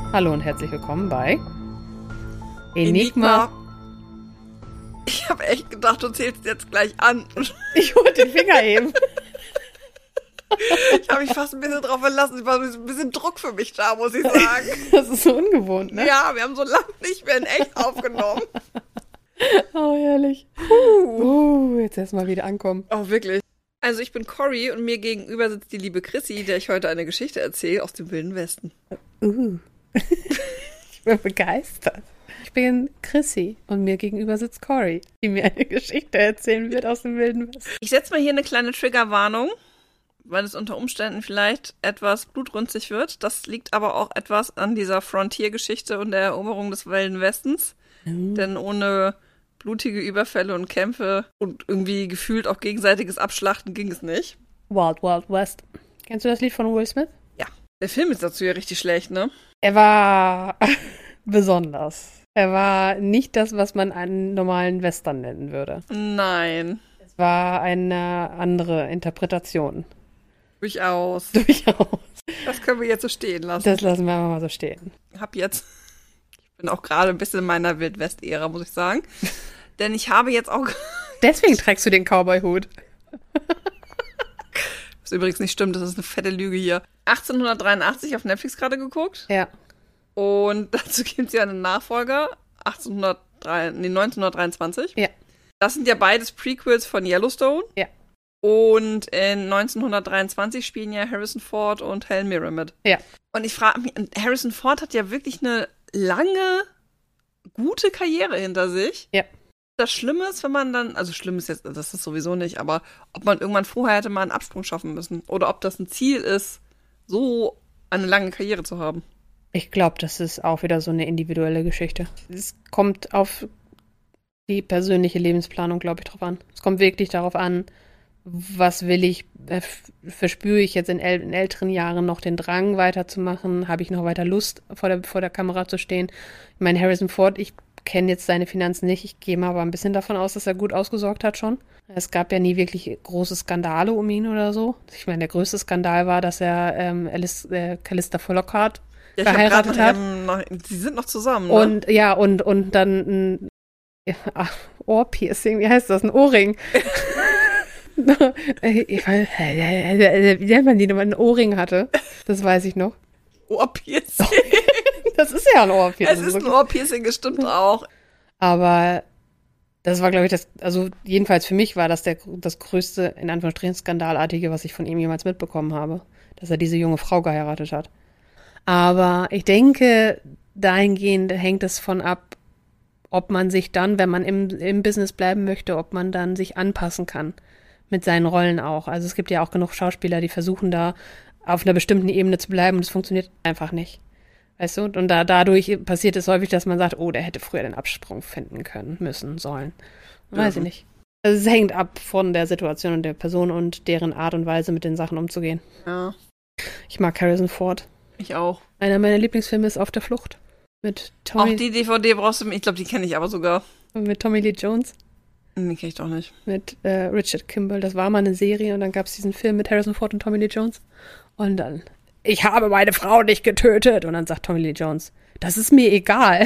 Hallo und herzlich willkommen bei Enigma. Ich habe echt gedacht, du zählst jetzt gleich an. Ich wollte den Finger heben. Ich habe mich fast ein bisschen drauf verlassen. Es war ein bisschen Druck für mich da, muss ich sagen. Das ist so ungewohnt, ne? Ja, wir haben so lange nicht mehr in echt aufgenommen. Oh, herrlich. Jetzt erstmal wieder ankommen. Oh, wirklich. Also ich bin Cory und mir gegenüber sitzt die liebe Chrissy, der ich heute eine Geschichte erzähle aus dem Wilden Westen. Ich bin begeistert. Ich bin Chrissy und mir gegenüber sitzt Cory, die mir eine Geschichte erzählen wird aus dem Wilden Westen. Ich setze mal hier eine kleine Triggerwarnung, weil es unter Umständen vielleicht etwas blutrünstig wird. Das liegt aber auch etwas an dieser Frontier-Geschichte und der Eroberung des Wilden Westens. Denn ohne blutige Überfälle und Kämpfe und irgendwie gefühlt auch gegenseitiges Abschlachten ging es nicht. Wild Wild West. Kennst du das Lied von Will Smith? Ja, der Film ist dazu ja richtig schlecht, ne? Er war besonders. Er war nicht das, was man einen normalen Western nennen würde. Nein. Es war eine andere Interpretation. Durchaus. Durchaus. Das können wir jetzt so stehen lassen. Das lassen wir einfach mal so stehen. Ich bin auch gerade ein bisschen in meiner Wildwest-Ära, muss ich sagen. Denn ich habe jetzt auch... Deswegen trägst du den Cowboy-Hut. Was übrigens nicht stimmt, das ist eine fette Lüge hier. 1883 auf Netflix gerade geguckt. Ja. Und dazu gibt es ja einen Nachfolger, 1923. Ja. Das sind ja beides Prequels von Yellowstone. Ja. Und in 1923 spielen ja Harrison Ford und Helen Mirren mit. Ja. Und ich frage mich, Harrison Ford hat ja wirklich eine lange, gute Karriere hinter sich. Ja. Das Schlimme ist, wenn man dann, also schlimm ist jetzt, das ist sowieso nicht, aber ob man irgendwann vorher hätte mal einen Absprung schaffen müssen. Oder ob das ein Ziel ist, so eine lange Karriere zu haben. Ich glaube, das ist auch wieder so eine individuelle Geschichte. Es kommt auf die persönliche Lebensplanung, glaube ich, drauf an. Es kommt wirklich darauf an, was will ich, verspüre ich jetzt in älteren Jahren noch den Drang weiterzumachen? Habe ich noch weiter Lust, vor der Kamera zu stehen? Ich meine, Harrison Ford, ich kenne jetzt seine Finanzen nicht. Ich gehe mal aber ein bisschen davon aus, dass er gut ausgesorgt hat schon. Es gab ja nie wirklich große Skandale um ihn oder so. Ich meine, der größte Skandal war, dass er Calista Flockhart geheiratet hat. Sie sind noch zusammen, ne? Und ja, und dann Ohrpiercing, wie heißt das? Ein Ohrring. Ich weiß, wie nennt man die, wenn man ein Ohrring hatte? Das weiß ich noch. Ohrpiercing. Das ist ja ein Ohrpiercing. Es ist ein Ohrpiercing, das stimmt auch. Aber das war, glaube ich, also jedenfalls für mich war das das größte, in Anführungsstrichen, Skandalartige, was ich von ihm jemals mitbekommen habe, dass er diese junge Frau geheiratet hat. Aber ich denke, dahingehend hängt es von ab, ob man sich dann, wenn man im Business bleiben möchte, ob man dann sich anpassen kann. Mit seinen Rollen auch. Also es gibt ja auch genug Schauspieler, die versuchen da auf einer bestimmten Ebene zu bleiben und es funktioniert einfach nicht. Weißt du? Und dadurch passiert es häufig, dass man sagt, oh, der hätte früher den Absprung finden können, müssen, sollen. Weiß ich nicht. Also es hängt ab von der Situation und der Person und deren Art und Weise, mit den Sachen umzugehen. Ja. Ich mag Harrison Ford. Ich auch. Einer meiner Lieblingsfilme ist Auf der Flucht. Mit Tommy. Auch die DVD brauchst du, ich glaube, die kenne ich aber sogar. Mit Tommy Lee Jones. Die kenne ich doch nicht. Mit Richard Kimball. Das war mal eine Serie und dann gab es diesen Film mit Harrison Ford und Tommy Lee Jones. Und dann, ich habe meine Frau nicht getötet. Und dann sagt Tommy Lee Jones, das ist mir egal.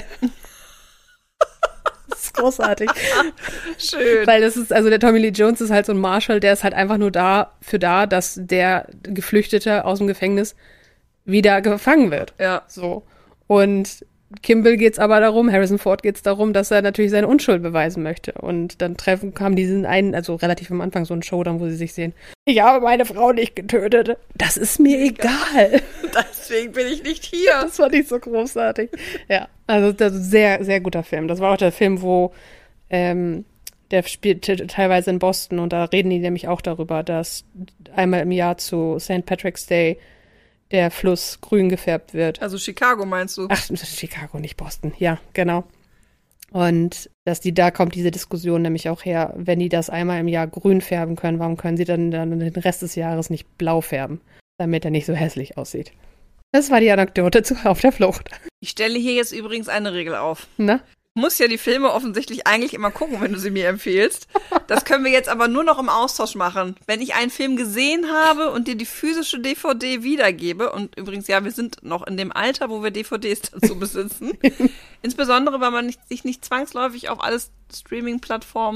Das ist großartig. Schön. Weil das ist, also der Tommy Lee Jones ist halt so ein Marshal, der ist halt einfach nur dafür da, dass der Geflüchtete aus dem Gefängnis wieder gefangen wird. Ja. So. Und Kimball geht's aber darum, Harrison Ford geht's darum, dass er natürlich seine Unschuld beweisen möchte. Und dann kam diesen einen, also relativ am Anfang so ein Showdown, wo sie sich sehen. Ich habe meine Frau nicht getötet. Das ist mir egal. Deswegen bin ich nicht hier. Das fand ich so großartig. Ja, also das ist ein sehr, sehr guter Film. Das war auch der Film, wo der spielt teilweise in Boston und da reden die nämlich auch darüber, dass einmal im Jahr zu St. Patrick's Day der Fluss grün gefärbt wird. Also Chicago meinst du? Ach, Chicago, nicht Boston. Ja, genau. Und da kommt diese Diskussion nämlich auch her, wenn die das einmal im Jahr grün färben können, warum können sie dann den Rest des Jahres nicht blau färben, damit er nicht so hässlich aussieht. Das war die Anekdote zu Auf der Flucht. Ich stelle hier jetzt übrigens eine Regel auf. Na? Muss ja die Filme offensichtlich eigentlich immer gucken, wenn du sie mir empfiehlst. Das können wir jetzt aber nur noch im Austausch machen. Wenn ich einen Film gesehen habe und dir die physische DVD wiedergebe, und übrigens, ja, wir sind noch in dem Alter, wo wir DVDs dazu besitzen, insbesondere, weil man sich nicht zwangsläufig auf alle Streaming-Plattformen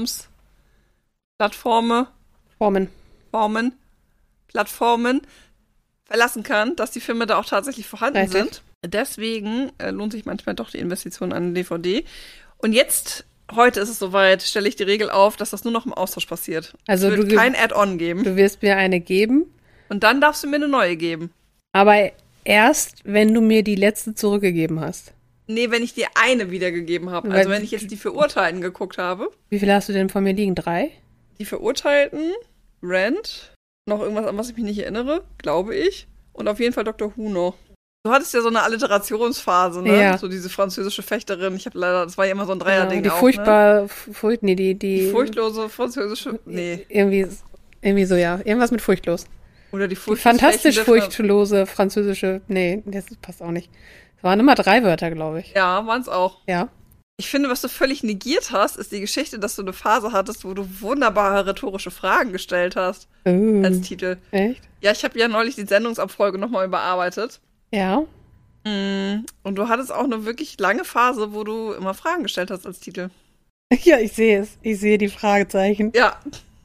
verlassen kann, dass die Filme da auch tatsächlich vorhanden sind. Deswegen lohnt sich manchmal doch die Investition an eine DVD. Und jetzt, heute ist es soweit, stelle ich die Regel auf, dass das nur noch im Austausch passiert. Also es wird kein Add-on geben. Du wirst mir eine geben. Und dann darfst du mir eine neue geben. Aber erst, wenn du mir die letzte zurückgegeben hast. Nee, wenn ich dir eine wiedergegeben habe. Also wenn ich jetzt die Verurteilten geguckt habe. Wie viele hast du denn von mir liegen? 3? Die Verurteilten, Rent, noch irgendwas, an was ich mich nicht erinnere, glaube ich. Und auf jeden Fall Dr. Who noch. Du hattest ja so eine Alliterationsphase, ne? Ja. So diese französische Fechterin. Ich habe leider, das war ja immer so ein Dreierding die auch, furchtbar, ne? Die furchtlose französische, nee. Irgendwie so, ja. Irgendwas mit furchtlos. Oder die fantastisch furchtlose französische, nee, das passt auch nicht. Es waren immer 3 Wörter, glaube ich. Ja, waren es auch. Ja. Ich finde, was du völlig negiert hast, ist die Geschichte, dass du eine Phase hattest, wo du wunderbare rhetorische Fragen gestellt hast. Als Titel. Echt? Ja, ich habe ja neulich die Sendungsabfolge nochmal überarbeitet. Ja. Und du hattest auch eine wirklich lange Phase, wo du immer Fragen gestellt hast als Titel. Ja, ich sehe es. Ich sehe die Fragezeichen. Ja.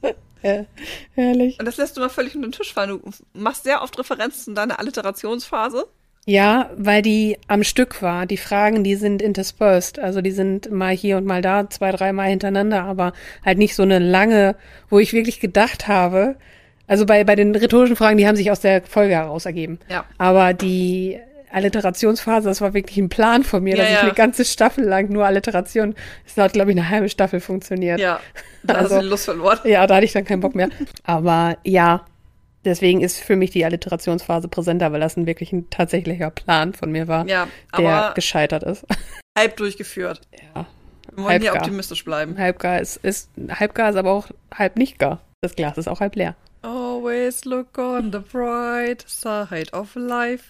Ja, herrlich. Und das lässt du mal völlig unter den Tisch fallen. Du machst sehr oft Referenzen in deiner Alliterationsphase. Ja, weil die am Stück war. Die Fragen, die sind interspersed. Also die sind mal hier und mal da, 2, 3 Mal hintereinander, aber halt nicht so eine lange, wo ich wirklich gedacht habe. Also bei den rhetorischen Fragen, die haben sich aus der Folge heraus ergeben. Ja. Aber die Alliterationsphase, das war wirklich ein Plan von mir, dass ich eine ganze Staffel lang nur Alliteration, das hat, glaube ich, eine halbe Staffel funktioniert. Ja, da hast du die Lust verloren. Ja, da hatte ich dann keinen Bock mehr. Aber ja, deswegen ist für mich die Alliterationsphase präsenter, weil das wirklich ein tatsächlicher Plan von mir war, der gescheitert ist. Halb durchgeführt. Ja. Wir wollen hier optimistisch bleiben. Halbgar ist aber auch halb nicht gar. Das Glas ist auch halb leer. Always look on the bright side of life.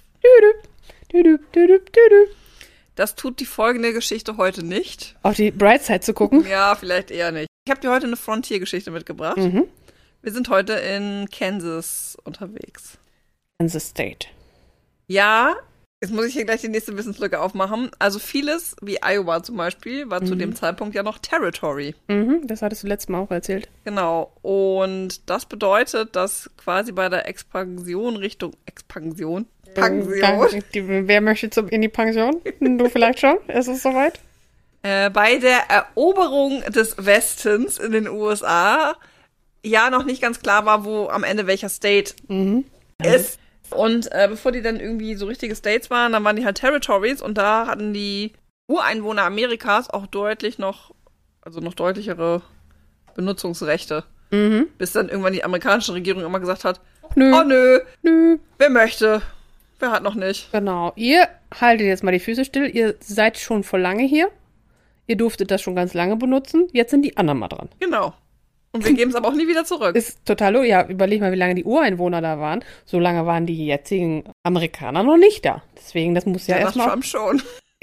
Das tut die folgende Geschichte heute nicht. Auf die Bright Side zu gucken? Ja, vielleicht eher nicht. Ich habe dir heute eine Frontier-Geschichte mitgebracht. Mhm. Wir sind heute in Kansas unterwegs. Kansas State. Ja, jetzt muss ich hier gleich die nächste Wissenslücke aufmachen. Also vieles, wie Iowa zum Beispiel, war zu dem Zeitpunkt ja noch Territory. Das hattest du letztes Mal auch erzählt. Genau. Und das bedeutet, dass quasi bei der Expansion Richtung Pension. Wer möchte in die Pension? Du vielleicht schon? Ist es soweit? Bei der Eroberung des Westens in den USA ja noch nicht ganz klar war, wo am Ende welcher State ist. Und bevor die dann irgendwie so richtige States waren, dann waren die halt Territories und da hatten die Ureinwohner Amerikas auch noch deutlichere Benutzungsrechte. Bis dann irgendwann die amerikanische Regierung immer gesagt hat, nö, wer möchte, wer hat noch nicht. Genau, ihr haltet jetzt mal die Füße still, ihr seid schon vor lange hier, ihr durftet das schon ganz lange benutzen, jetzt sind die anderen mal dran. Genau. Und wir geben es aber auch nie wieder zurück. Ist total, ja, überleg mal, wie lange die Ureinwohner da waren. So lange waren die jetzigen Amerikaner noch nicht da. Deswegen, das muss ja erstmal. Trump schon.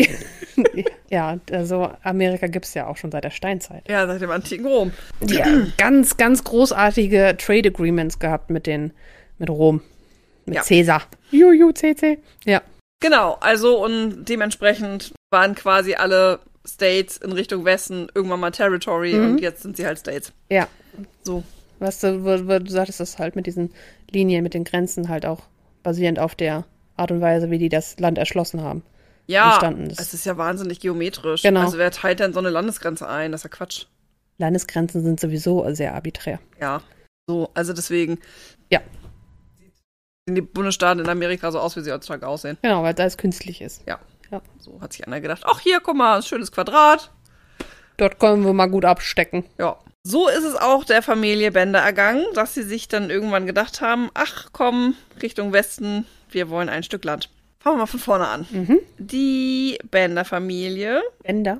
Ja, also Amerika gibt es ja auch schon seit der Steinzeit. Ja, seit dem antiken Rom. Die haben ganz, ganz großartige Trade Agreements gehabt mit Rom. Mit Caesar. CC. Ja. Genau, also und dementsprechend waren quasi alle States in Richtung Westen irgendwann mal Territory und jetzt sind sie halt States. Ja. So. Was du sagtest, das halt mit diesen Linien, mit den Grenzen halt auch basierend auf der Art und Weise, wie die das Land erschlossen haben. Ja, es ist ja wahnsinnig geometrisch. Genau. Also wer teilt denn so eine Landesgrenze ein? Das ist ja Quatsch. Landesgrenzen sind sowieso sehr arbiträr. Ja, so, also deswegen. Ja. Sehen die Bundesstaaten in Amerika so aus, wie sie heutzutage aussehen. Genau, weil es alles künstlich ist. Ja. So hat sich einer gedacht, ach hier, guck mal, ein schönes Quadrat. Dort können wir mal gut abstecken. Ja. So ist es auch der Familie Bender ergangen, dass sie sich dann irgendwann gedacht haben, ach komm, Richtung Westen, wir wollen ein Stück Land. Fangen wir mal von vorne an. Die Bender-Familie. Bender?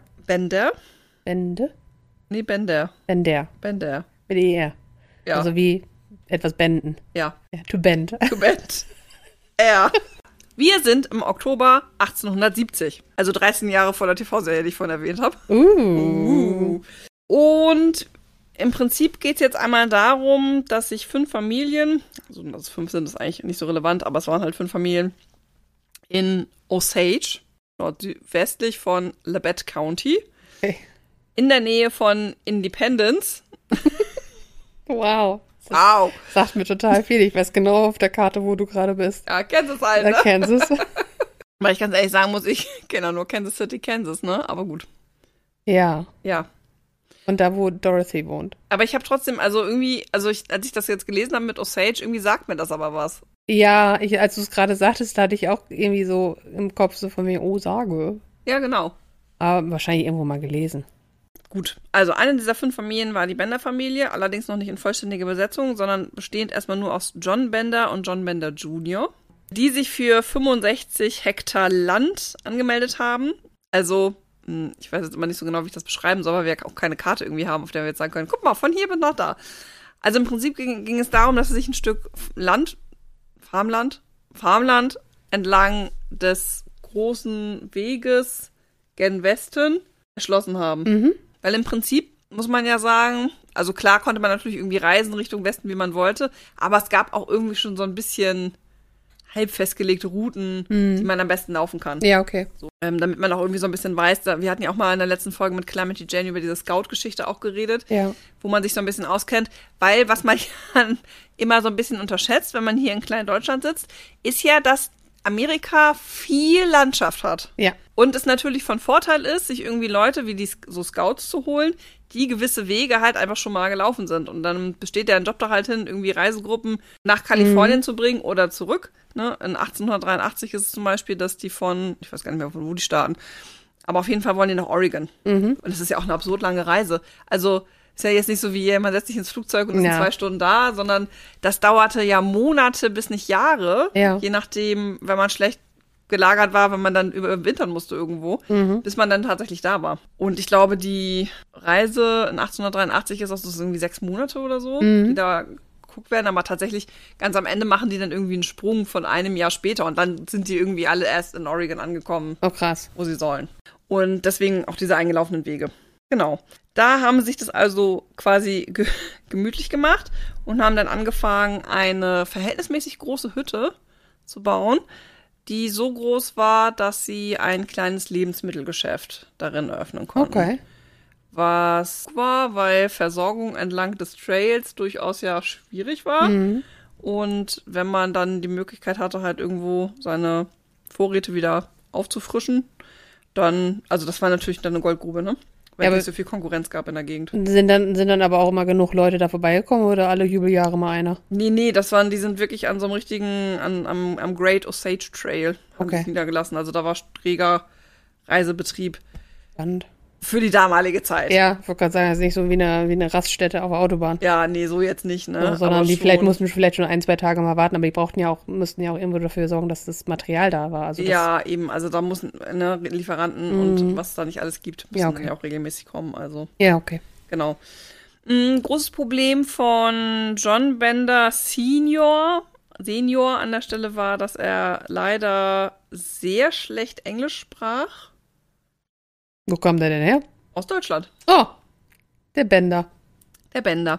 Bende? Nee, Bender. Bender. Mit ER. Ja. Also wie etwas benden. Ja. To bend. To bend. Ja. Wir sind im Oktober 1870, also 13 Jahre vor der TV-Serie, die ich vorhin erwähnt habe. Und im Prinzip geht es jetzt einmal darum, dass sich 5 Familien, also 5 sind, ist eigentlich nicht so relevant, aber es waren halt 5 Familien in Osage, nordwestlich von Labette County, in der Nähe von Independence. Wow. Wow. Sagt mir total viel. Ich weiß genau auf der Karte, wo du gerade bist. Ja, Kansas halt, ne? Kansas. Weil ich ganz ehrlich sagen muss, ich kenne ja nur Kansas City, Kansas, ne? Aber gut. Ja. Ja. Und da, wo Dorothy wohnt. Aber ich habe trotzdem, also irgendwie, als ich das jetzt gelesen habe mit Osage, irgendwie sagt mir das aber was. Ja, als du es gerade sagtest, da hatte ich auch irgendwie so im Kopf so von mir, oh, sage. Ja, genau. Aber wahrscheinlich irgendwo mal gelesen. Gut, also eine dieser 5 Familien war die Bender-Familie, allerdings noch nicht in vollständiger Besetzung, sondern bestehend erstmal nur aus John Bender und John Bender Jr., die sich für 65 Hektar Land angemeldet haben. Also, ich weiß jetzt immer nicht so genau, wie ich das beschreiben soll, weil wir ja auch keine Karte irgendwie haben, auf der wir jetzt sagen können, guck mal, von hier bis nach da. Also im Prinzip ging es darum, dass sie sich ein Stück Farmland entlang des großen Weges gen Westen erschlossen haben. Mhm. Weil im Prinzip muss man ja sagen, also klar konnte man natürlich irgendwie reisen Richtung Westen, wie man wollte, aber es gab auch irgendwie schon so ein bisschen halb festgelegte Routen, die man am besten laufen kann. Ja, okay. So, damit man auch irgendwie so ein bisschen weiß, wir hatten ja auch mal in der letzten Folge mit Calamity Jane über diese Scout-Geschichte auch geredet, wo man sich so ein bisschen auskennt, weil was man ja immer so ein bisschen unterschätzt, wenn man hier in Klein-Deutschland sitzt, ist ja, dass Amerika viel Landschaft hat. Ja. Und es natürlich von Vorteil ist, sich irgendwie Leute wie die so Scouts zu holen, die gewisse Wege halt einfach schon mal gelaufen sind. Und dann besteht ja ein Job da halt hin, irgendwie Reisegruppen nach Kalifornien zu bringen oder zurück. Ne? In 1883 ist es zum Beispiel, dass die ich weiß gar nicht mehr, von wo die starten, aber auf jeden Fall wollen die nach Oregon. Und das ist ja auch eine absurd lange Reise. Also ist ja jetzt nicht so wie, man setzt sich ins Flugzeug und ist in 2 Stunden da, sondern das dauerte ja Monate bis nicht Jahre, je nachdem, wenn man schlecht gelagert war, wenn man dann überwintern musste irgendwo, bis man dann tatsächlich da war. Und ich glaube, die Reise in 1883 ist auch so irgendwie 6 Monate oder so, die da geguckt werden, aber tatsächlich ganz am Ende machen die dann irgendwie einen Sprung von einem Jahr später und dann sind die irgendwie alle erst in Oregon angekommen. Oh, krass. Wo sie sollen. Und deswegen auch diese eingelaufenen Wege. Genau. Da haben sie sich das also quasi gemütlich gemacht und haben dann angefangen, eine verhältnismäßig große Hütte zu bauen, die so groß war, dass sie ein kleines Lebensmittelgeschäft darin eröffnen konnten. Okay. Was war, weil Versorgung entlang des Trails durchaus ja schwierig war. Und wenn man dann die Möglichkeit hatte, halt irgendwo seine Vorräte wieder aufzufrischen, dann, also das war natürlich dann eine Goldgrube, ne? Weil es nicht so viel Konkurrenz gab in der Gegend. Sind dann aber auch immer genug Leute da vorbeigekommen oder alle Jubeljahre mal einer? Nee, die sind wirklich an so einem richtigen, am Great Osage Trail haben sich niedergelassen. Also da war reger Reisebetrieb. Spannend. Für die damalige Zeit. Ja, ich wollte gerade sagen, das ist nicht so wie eine Raststätte auf der Autobahn. Ja, nee, so jetzt nicht, ne? Sondern aber die mussten vielleicht schon 1-2 Tage mal warten, aber die müssten ja auch irgendwo dafür sorgen, dass das Material da war. Also ja, eben, also da mussten Lieferanten und was es da nicht alles gibt, müssen dann ja auch regelmäßig kommen. Also. Ja, okay. Genau. Großes Problem von John Bender Senior an der Stelle war, dass er leider sehr schlecht Englisch sprach. Wo kam der denn her? Aus Deutschland. Oh, der Bender. Der Bender.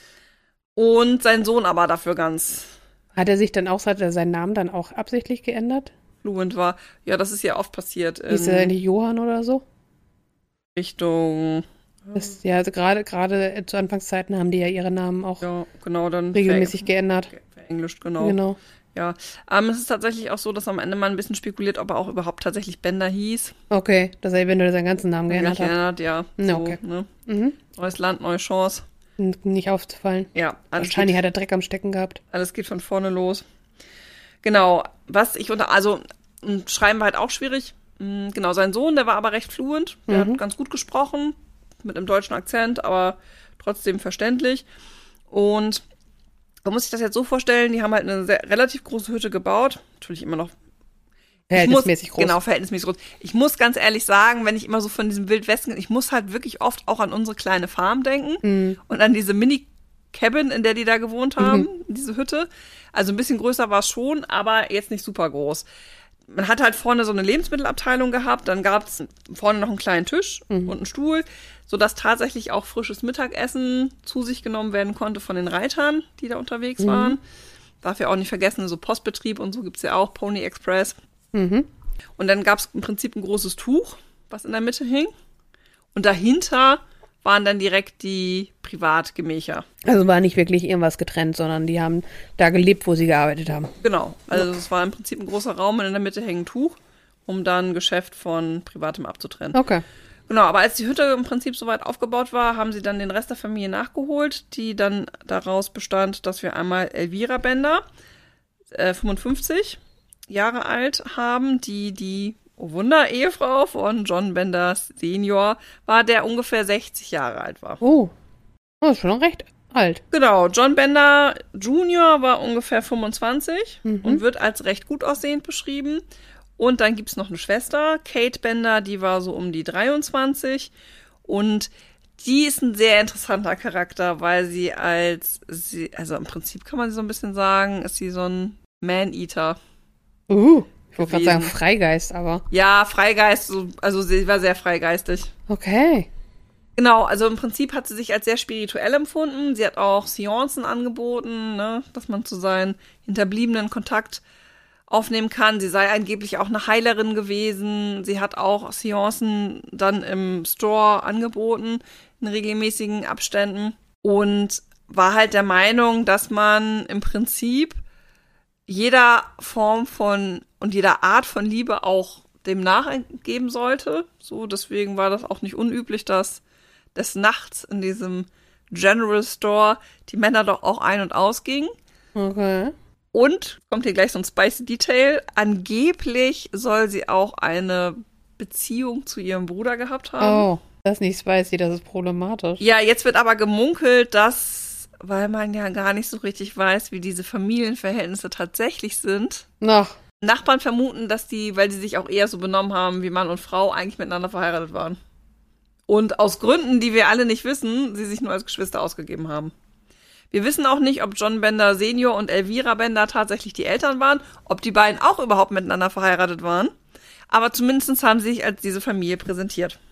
Und sein Sohn aber dafür ganz. Hat er seinen Namen dann auch absichtlich geändert? Fluent war. Ja, das ist ja oft passiert. Hieß er nicht Johann oder so? Richtung. Also gerade zu Anfangszeiten haben die ja ihre Namen auch dann regelmäßig geändert. Verenglischt, genau. Ja, es ist tatsächlich auch so, dass am Ende mal ein bisschen spekuliert, ob er auch überhaupt tatsächlich Bender hieß. Okay, dass er eventuell seinen ganzen Namen geändert hat. Ja. So, okay. Ne? Neues Land, neue Chance. Nicht aufzufallen. Ja. Wahrscheinlich hat er Dreck am Stecken gehabt. Alles geht von vorne los. Genau, Schreiben war halt auch schwierig. Genau, sein Sohn, der war aber recht fluent. Der hat ganz gut gesprochen, mit einem deutschen Akzent, aber trotzdem verständlich. Und man muss sich das jetzt so vorstellen, die haben halt eine relativ große Hütte gebaut. Natürlich immer noch verhältnismäßig groß. Genau, verhältnismäßig groß. Ich muss ganz ehrlich sagen, wenn ich immer so von diesem Wildwesten, ich muss halt wirklich oft auch an unsere kleine Farm denken und an diese Mini-Cabin, in der die da gewohnt haben, diese Hütte. Also ein bisschen größer war es schon, aber jetzt nicht super groß. man hat halt vorne so eine Lebensmittelabteilung gehabt, dann gab es vorne noch einen kleinen Tisch und einen Stuhl, sodass tatsächlich auch frisches Mittagessen zu sich genommen werden konnte von den Reitern, die da unterwegs waren. Darf ja auch nicht vergessen, so Postbetrieb und so gibt's ja auch, Pony Express. Und dann gab es im Prinzip ein großes Tuch, was in der Mitte hing. Und dahinter waren dann direkt die Privatgemächer. Also war nicht wirklich irgendwas getrennt, sondern die haben da gelebt, wo sie gearbeitet haben. Genau, also es war im Prinzip ein großer Raum und in der Mitte hängt ein Tuch, um dann Geschäft von Privatem abzutrennen. Okay. Genau, aber als die Hütte im Prinzip soweit aufgebaut war, haben sie dann den Rest der Familie nachgeholt, die dann daraus bestand, dass wir einmal Elvira Bender, 55 Jahre alt, haben, die oh Wunder, Ehefrau von John Bender Senior war, der ungefähr 60 Jahre alt war. Oh, das ist schon recht alt. Genau, John Bender Jr. war ungefähr 25 und wird als recht gut aussehend beschrieben. Und dann gibt's noch eine Schwester, Kate Bender, die war so um die 23. Und die ist ein sehr interessanter Charakter, weil also im Prinzip kann man so ein bisschen sagen, ist sie so ein Man-Eater. Ich wollte gerade sagen Freigeist, aber. Ja, Freigeist, also sie war sehr freigeistig. Okay. Genau, also im Prinzip hat sie sich als sehr spirituell empfunden. Sie hat auch Seancen angeboten, ne, dass man zu seinen Hinterbliebenen Kontakt aufnehmen kann. Sie sei angeblich auch eine Heilerin gewesen. Sie hat auch Seancen dann im Store angeboten, in regelmäßigen Abständen. Und war halt der Meinung, dass man im Prinzip jeder Form von und jeder Art von Liebe auch dem nachgeben sollte. So, deswegen war das auch nicht unüblich, dass des Nachts in diesem General Store die Männer doch auch ein- und ausgingen. Okay. Und, kommt hier gleich so ein spicy Detail, angeblich soll sie auch eine Beziehung zu ihrem Bruder gehabt haben. Oh, das ist nicht spicy, das ist problematisch. Ja, jetzt wird aber gemunkelt, dass, weil man ja gar nicht so richtig weiß, wie diese Familienverhältnisse tatsächlich sind, Nachbarn vermuten, dass die, weil sie sich auch eher so benommen haben wie Mann und Frau, eigentlich miteinander verheiratet waren. Und aus Gründen, die wir alle nicht wissen, sie sich nur als Geschwister ausgegeben haben. Wir wissen auch nicht, ob John Bender Senior und Elvira Bender tatsächlich die Eltern waren, ob die beiden auch überhaupt miteinander verheiratet waren. Aber zumindest haben sie sich als diese Familie präsentiert.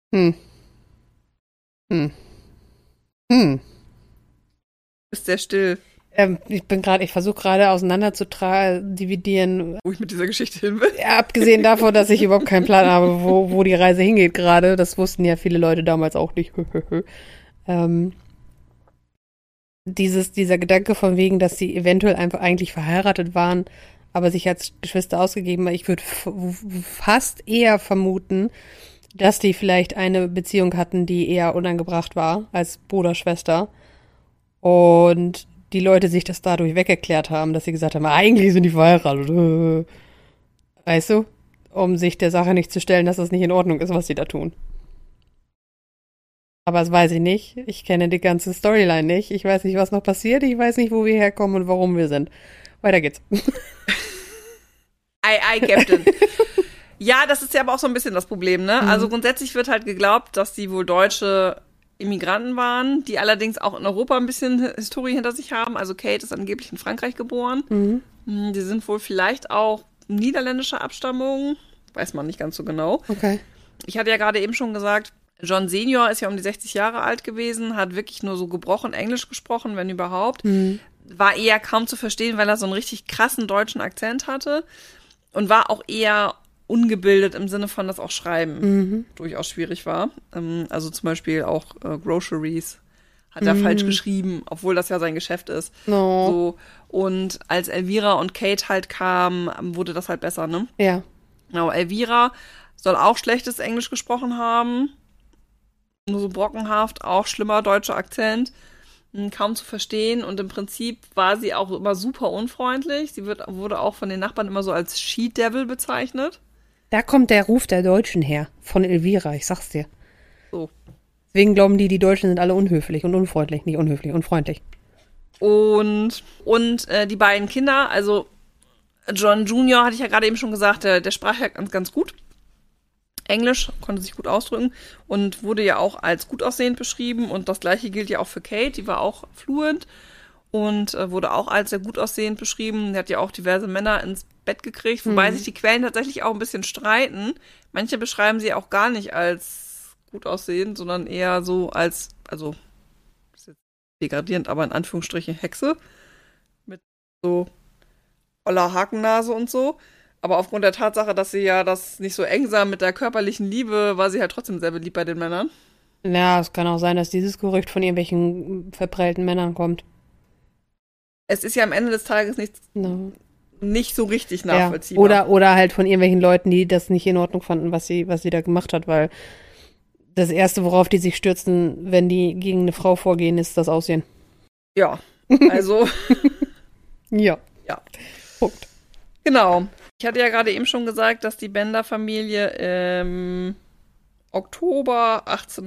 Ist sehr still. Ich versuche gerade auseinander zu dividieren. Wo ich mit dieser Geschichte hin will. Ja, abgesehen davon, dass ich überhaupt keinen Plan habe, wo die Reise hingeht gerade. Das wussten ja viele Leute damals auch nicht. Dieser Gedanke von wegen, dass sie eventuell einfach eigentlich verheiratet waren, aber sich als Geschwister ausgegeben haben. Ich würde fast eher vermuten, dass die vielleicht eine Beziehung hatten, die eher unangebracht war als Bruder, Schwester. Und die Leute sich das dadurch weggeklärt haben, dass sie gesagt haben, eigentlich sind die verheiratet. Weißt du? Um sich der Sache nicht zu stellen, dass das nicht in Ordnung ist, was sie da tun. Aber das weiß ich nicht. Ich kenne die ganze Storyline nicht. Ich weiß nicht, was noch passiert. Ich weiß nicht, wo wir herkommen und warum wir sind. Weiter geht's. Captain. Ja, das ist ja aber auch so ein bisschen das Problem, ne? Also grundsätzlich wird halt geglaubt, dass die wohl deutsche Immigranten waren, die allerdings auch in Europa ein bisschen Historie hinter sich haben. Also Kate ist angeblich in Frankreich geboren. Die sind wohl vielleicht auch niederländischer Abstammung. Weiß man nicht ganz so genau. Okay. Ich hatte ja gerade eben schon gesagt, John Senior ist ja um die 60 Jahre alt gewesen, hat wirklich nur so gebrochen Englisch gesprochen, wenn überhaupt. War eher kaum zu verstehen, weil er so einen richtig krassen deutschen Akzent hatte. Und war auch eher ungebildet im Sinne von, dass auch Schreiben durchaus schwierig war. Also zum Beispiel auch Groceries hat er falsch geschrieben, obwohl das ja sein Geschäft ist. So. Und als Elvira und Kate halt kamen, wurde das halt besser, ne? Ja. Genau, Elvira soll auch schlechtes Englisch gesprochen haben. Nur so brockenhaft, auch schlimmer deutscher Akzent. Kaum zu verstehen. Und im Prinzip war sie auch immer super unfreundlich. Sie wurde auch von den Nachbarn immer so als She-Devil bezeichnet. Da kommt der Ruf der Deutschen her, von Elvira, ich sag's dir. So. Deswegen glauben die Deutschen sind alle unhöflich und unfreundlich. Nicht unhöflich, unfreundlich. Und die beiden Kinder, also John Junior, hatte ich ja gerade eben schon gesagt, der sprach ja ganz gut Englisch, konnte sich gut ausdrücken und wurde ja auch als gut aussehend beschrieben. Und das Gleiche gilt ja auch für Kate, die war auch fluent. und wurde auch als sehr gut aussehend beschrieben. Er hat ja auch diverse Männer ins Bett gekriegt, wobei sich die Quellen tatsächlich auch ein bisschen streiten. Manche beschreiben sie auch gar nicht als gut aussehend, sondern eher so als, also ist jetzt degradierend, aber in Anführungsstrichen Hexe mit so oller Hakennase und so. Aber aufgrund der Tatsache, dass sie ja das nicht so eng sah mit der körperlichen Liebe, war sie halt trotzdem sehr beliebt bei den Männern. Ja, es kann auch sein, dass dieses Gerücht von irgendwelchen verprellten Männern kommt. Es ist ja am Ende des Tages No. nicht so richtig nachvollziehbar. Ja, oder halt von irgendwelchen Leuten, die das nicht in Ordnung fanden, was sie da gemacht hat, weil das Erste, worauf die sich stürzen, wenn die gegen eine Frau vorgehen, ist das Aussehen. Ja, also. Ja. Ja. Punkt. Genau. Ich hatte ja gerade eben schon gesagt, dass die Bender-Familie im Oktober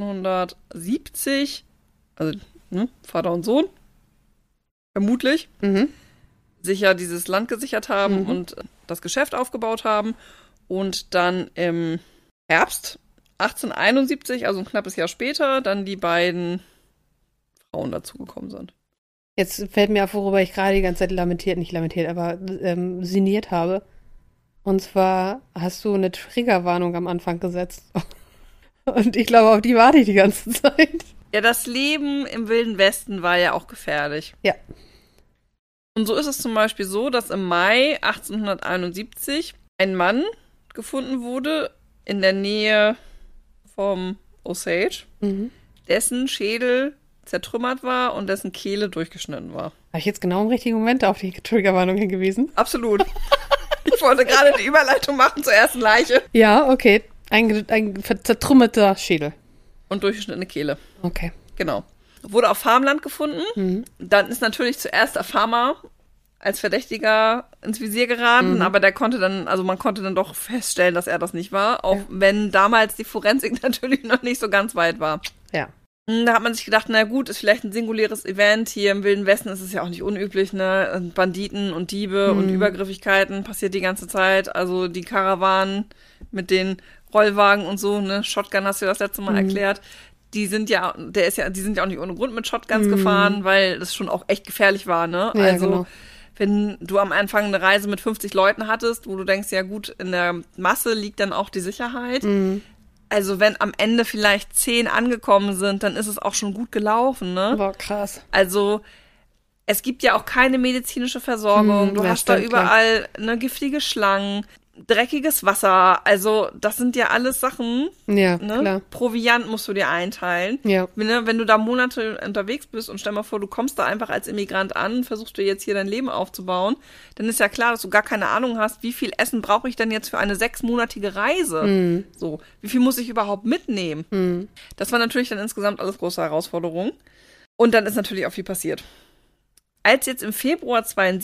1870, also Vater und Sohn, vermutlich, sich ja dieses Land gesichert haben und das Geschäft aufgebaut haben und dann im Herbst 1871, also ein knappes Jahr später, dann die beiden Frauen dazugekommen sind. Jetzt fällt mir auf, worüber ich gerade die ganze Zeit sinniert habe. Und zwar hast du eine Triggerwarnung am Anfang gesetzt. Und ich glaube, auf die warte ich die ganze Zeit. Ja, das Leben im Wilden Westen war ja auch gefährlich. Ja. Und so ist es zum Beispiel so, dass im Mai 1871 ein Mann gefunden wurde in der Nähe vom Osage, dessen Schädel zertrümmert war und dessen Kehle durchgeschnitten war. Habe ich jetzt genau im richtigen Moment auf die Triggerwarnung hingewiesen? Absolut. Ich wollte gerade eine Überleitung machen zur ersten Leiche. Ja, okay. Ein zertrümmerter Schädel. Und durchgeschnittene Kehle. Okay. Genau. Wurde auf Farmland gefunden. Dann ist natürlich zuerst der Farmer als Verdächtiger ins Visier geraten, aber man konnte dann doch feststellen, dass er das nicht war, auch wenn damals die Forensik natürlich noch nicht so ganz weit war. Ja. Da hat man sich gedacht, na gut, ist vielleicht ein singuläres Event. Hier im Wilden Westen ist es ja auch nicht unüblich, ne? Banditen und Diebe und Übergriffigkeiten passiert die ganze Zeit. Also die Karawanen mit den Rollwagen und so, ne? Shotgun hast du das letzte Mal erklärt. Die sind ja auch nicht ohne Grund mit Shotguns gefahren, weil das schon auch echt gefährlich war, ne? Ja, also, genau. wenn du am Anfang eine Reise mit 50 Leuten hattest, wo du denkst, ja gut, in der Masse liegt dann auch die Sicherheit. Also wenn am Ende vielleicht 10 angekommen sind, dann ist es auch schon gut gelaufen, ne? Boah, krass. Also es gibt ja auch keine medizinische Versorgung. Du hast da überall giftige Schlangen, dreckiges Wasser. Also das sind ja alles Sachen. Ja, ne? klar. Proviant musst du dir einteilen. Ja. Wenn du da Monate unterwegs bist und stell mal vor, du kommst da einfach als Immigrant an, versuchst du jetzt hier dein Leben aufzubauen, dann ist ja klar, dass du gar keine Ahnung hast, wie viel Essen brauche ich denn jetzt für eine 6-monatige Reise? So, wie viel muss ich überhaupt mitnehmen? Das war natürlich dann insgesamt alles große Herausforderungen. Und dann ist natürlich auch viel passiert. Als jetzt im Februar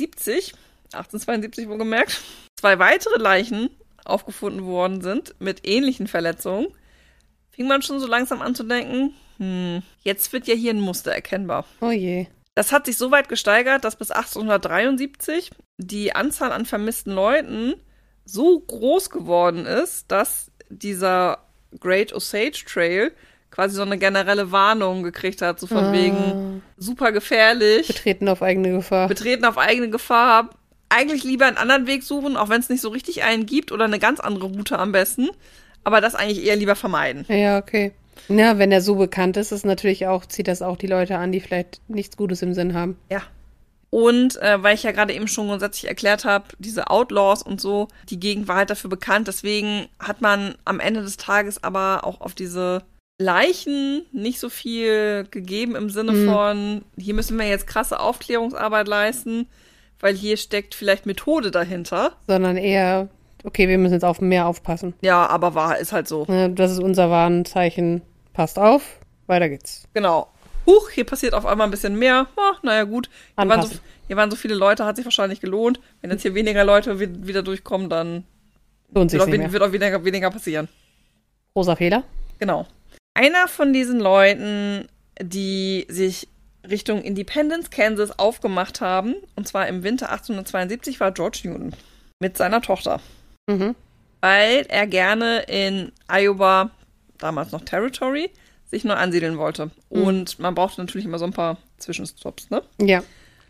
1872 wohlgemerkt, 2 weitere Leichen aufgefunden worden sind mit ähnlichen Verletzungen, fing man schon so langsam an zu denken, jetzt wird ja hier ein Muster erkennbar. Oh je. Das hat sich so weit gesteigert, dass bis 1873 die Anzahl an vermissten Leuten so groß geworden ist, dass dieser Great Osage Trail quasi so eine generelle Warnung gekriegt hat, so von wegen super gefährlich. Betreten auf eigene Gefahr. Eigentlich lieber einen anderen Weg suchen, auch wenn es nicht so richtig einen gibt oder eine ganz andere Route am besten. Aber das eigentlich eher lieber vermeiden. Ja, okay. Na, wenn er so bekannt ist, zieht das auch die Leute an, die vielleicht nichts Gutes im Sinn haben. Ja. Und weil ich ja gerade eben schon grundsätzlich erklärt habe, diese Outlaws und so, die Gegend war halt dafür bekannt. Deswegen hat man am Ende des Tages aber auch auf diese Leichen nicht so viel gegeben im Sinne von, hier müssen wir jetzt krasse Aufklärungsarbeit leisten, weil hier steckt vielleicht Methode dahinter. Sondern eher, okay, wir müssen jetzt auf mehr aufpassen. Ja, aber ist halt so. Das ist unser Warnzeichen. Passt auf, weiter geht's. Genau. Hier passiert auf einmal ein bisschen mehr. Naja, gut. Hier waren so viele Leute, hat sich wahrscheinlich gelohnt. Wenn jetzt hier weniger Leute wieder durchkommen, dann Lohnt sich wird auch weniger passieren. Großer Fehler. Genau. Einer von diesen Leuten, die sich Richtung Independence, Kansas aufgemacht haben, und zwar im Winter 1872, war George Newton mit seiner Tochter. Weil er gerne in Iowa, damals noch Territory, sich neu ansiedeln wollte. Und man brauchte natürlich immer so ein paar Zwischenstopps, ne? Ja.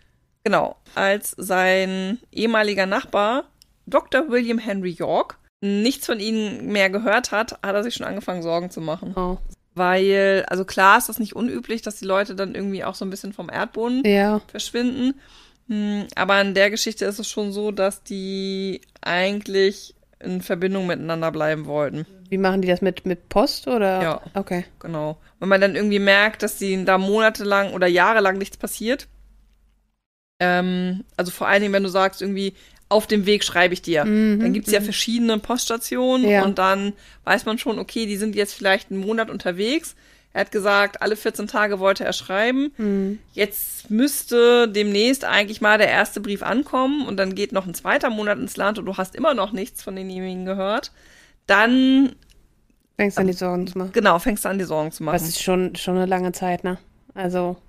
Genau, als sein ehemaliger Nachbar, Dr. William Henry York, nichts von ihnen mehr gehört hat, hat er sich schon angefangen, Sorgen zu machen. Oh. Weil, also klar ist das nicht unüblich, dass die Leute dann irgendwie auch so ein bisschen vom Erdboden verschwinden. Aber in der Geschichte ist es schon so, dass die eigentlich in Verbindung miteinander bleiben wollten. Wie machen die das mit Post oder? Ja, okay. Genau. Wenn man dann irgendwie merkt, dass die da monatelang oder jahrelang nichts passiert. Also vor allen Dingen, wenn du sagst, irgendwie auf dem Weg schreibe ich dir. Dann gibt's ja verschiedene Poststationen und dann weiß man schon, okay, die sind jetzt vielleicht einen Monat unterwegs. Er hat gesagt, alle 14 Tage wollte er schreiben. Jetzt müsste demnächst eigentlich mal der erste Brief ankommen und dann geht noch ein zweiter Monat ins Land und du hast immer noch nichts von denjenigen gehört. Dann fängst du an, die Sorgen zu machen. Genau, fängst du an, die Sorgen zu machen. Das ist schon eine lange Zeit, ne? Also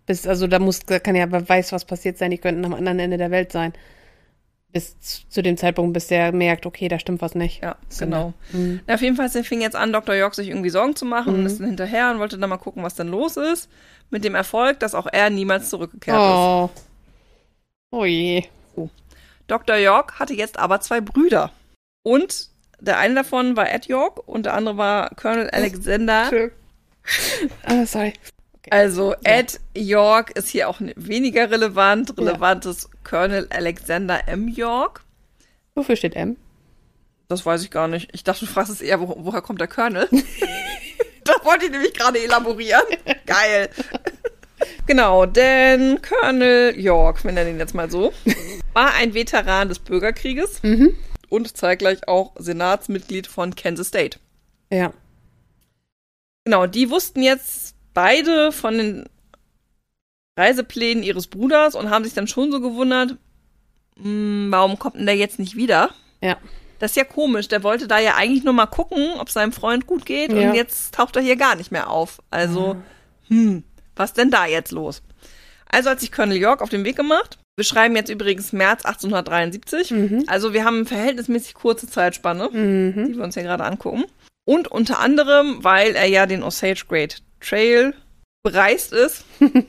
da kann ja, wer weiß, was passiert sein, die könnten am anderen Ende der Welt sein. Bis zu dem Zeitpunkt, bis der merkt, okay, da stimmt was nicht. Ja, genau. Na, auf jeden Fall fing jetzt an, Dr. York sich irgendwie Sorgen zu machen und ist dann hinterher und wollte dann mal gucken, was denn los ist. Mit dem Erfolg, dass auch er niemals zurückgekehrt ist. Oh je. So. Dr. York hatte jetzt aber 2 Brüder. Und der eine davon war Ed York und der andere war Colonel Alexander. Sorry. Also Ed York ist hier auch weniger relevant. Relevant ist Colonel Alexander M. York. Wofür steht M? Das weiß ich gar nicht. Ich dachte, du fragst es eher, woher kommt der Colonel? Das wollte ich nämlich gerade elaborieren. Geil. Genau, denn Colonel York, wir nennen ihn jetzt mal so, war ein Veteran des Bürgerkrieges und zeitgleich auch Senatsmitglied von Kansas State. Ja. Genau, die wussten jetzt beide von den Reiseplänen ihres Bruders und haben sich dann schon so gewundert, warum kommt denn der jetzt nicht wieder? Ja. Das ist ja komisch, der wollte da ja eigentlich nur mal gucken, ob seinem Freund gut geht und jetzt taucht er hier gar nicht mehr auf. Also, was denn da jetzt los? Also hat sich Colonel York auf den Weg gemacht. Wir schreiben jetzt übrigens März 1873. Also wir haben eine verhältnismäßig kurze Zeitspanne, die wir uns hier gerade angucken. Und unter anderem, weil er ja den Osage Great Trail bereist ist,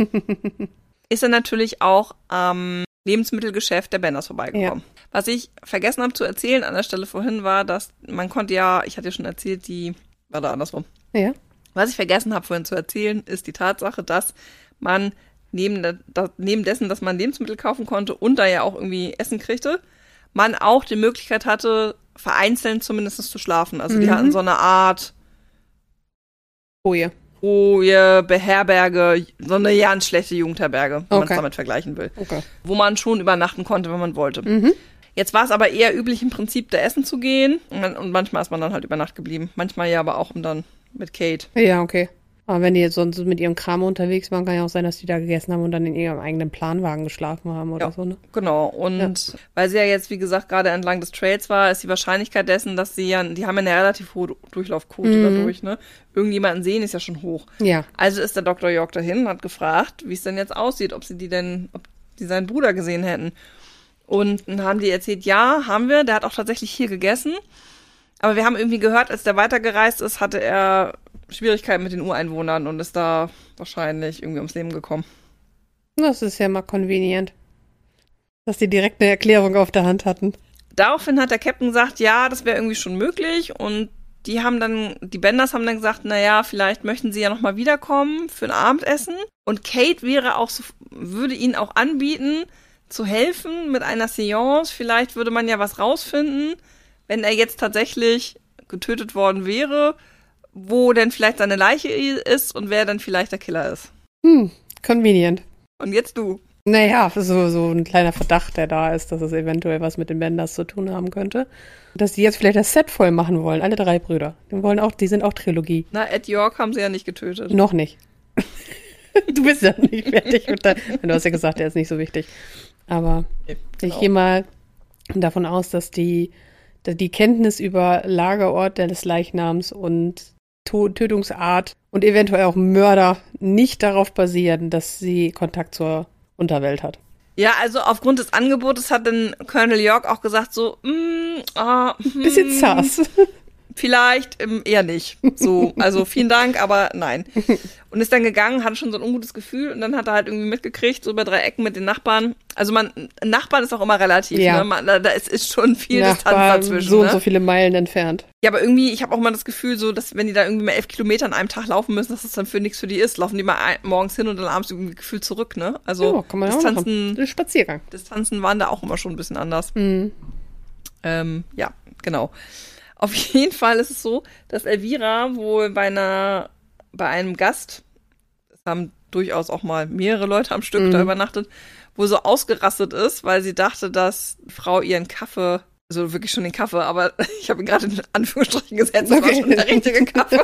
ist er natürlich auch am Lebensmittelgeschäft der Benders vorbeigekommen. Ja. Was ich vergessen habe zu erzählen an der Stelle vorhin war, dass man konnte ja, ich hatte ja schon erzählt, war da andersrum. Ja. Was ich vergessen habe vorhin zu erzählen, ist die Tatsache, dass man neben dessen, dass man Lebensmittel kaufen konnte und da ja auch irgendwie Essen kriegte, man auch die Möglichkeit hatte, vereinzelt zumindest zu schlafen. Also die hatten so eine Art Beherberge, so eine ganz schlechte Jugendherberge, wenn man es damit vergleichen will. Okay. Wo man schon übernachten konnte, wenn man wollte. Jetzt war es aber eher üblich, im Prinzip da essen zu gehen. Und manchmal ist man dann halt über Nacht geblieben. Manchmal ja aber auch dann mit Kate. Ja, okay. Aber wenn die jetzt sonst mit ihrem Kram unterwegs waren, kann ja auch sein, dass die da gegessen haben und dann in ihrem eigenen Planwagen geschlafen haben oder so, ne? Genau. Und weil sie ja jetzt, wie gesagt, gerade entlang des Trails war, ist die Wahrscheinlichkeit dessen, dass die haben ja eine relativ hohe Durchlaufquote dadurch, ne? Irgendjemanden sehen ist ja schon hoch. Ja. Also ist der Dr. York dahin und hat gefragt, wie es denn jetzt aussieht, ob die seinen Bruder gesehen hätten. Und dann haben die erzählt, ja, haben wir, der hat auch tatsächlich hier gegessen. Aber wir haben irgendwie gehört, als der weitergereist ist, hatte er Schwierigkeiten mit den Ureinwohnern und ist da wahrscheinlich irgendwie ums Leben gekommen. Das ist ja mal convenient, dass die direkt eine Erklärung auf der Hand hatten. Daraufhin hat der Captain gesagt, ja, das wäre irgendwie schon möglich und die Benders haben dann gesagt, naja, vielleicht möchten sie ja nochmal wiederkommen für ein Abendessen und Kate würde ihnen auch anbieten, zu helfen mit einer Seance, vielleicht würde man ja was rausfinden, wenn er jetzt tatsächlich getötet worden wäre, wo denn vielleicht seine Leiche ist und wer dann vielleicht der Killer ist. Convenient. Und jetzt du. Naja, so ein kleiner Verdacht, der da ist, dass es eventuell was mit den Benders zu tun haben könnte. Dass die jetzt vielleicht das Set voll machen wollen, alle 3 Brüder. Die sind auch Trilogie. Na, Ed York haben sie ja nicht getötet. Noch nicht. Du bist ja nicht fertig mit du hast ja gesagt, der ist nicht so wichtig. Aber ich gehe mal davon aus, dass die Kenntnis über Lagerort des Leichnams und Tötungsart und eventuell auch Mörder nicht darauf basieren, dass sie Kontakt zur Unterwelt hat. Ja, also aufgrund des Angebotes hat dann Colonel York auch gesagt so, bisschen sass. vielleicht eher nicht. So, also vielen Dank, aber nein. Und ist dann gegangen, hatte schon so ein ungutes Gefühl und dann hat er halt irgendwie mitgekriegt, so über 3 Ecken mit den Nachbarn. Also Nachbarn ist auch immer relativ, ja. Ne? Da ist schon viel Nachbar, Distanz dazwischen. So und so viele Meilen entfernt. Ja, aber irgendwie, ich habe auch mal das Gefühl, so, dass wenn die da irgendwie mal 11 Kilometer an einem Tag laufen müssen, dass das dann für nichts für die ist. Laufen die mal morgens hin und dann abends irgendwie gefühlt zurück, ne? Also ja, kann man Distanzen, auch machen. Spaziergang. Distanzen waren da auch immer schon ein bisschen anders. Mhm. Ja, genau. Auf jeden Fall ist es so, dass Elvira wohl bei einem Gast, es haben durchaus auch mal mehrere Leute am Stück da übernachtet, wohl so ausgerastet ist, weil sie dachte, dass die Frau ihren Kaffee, also wirklich schon den Kaffee, aber ich habe ihn gerade in Anführungsstrichen gesetzt, das war schon der richtige Kaffee.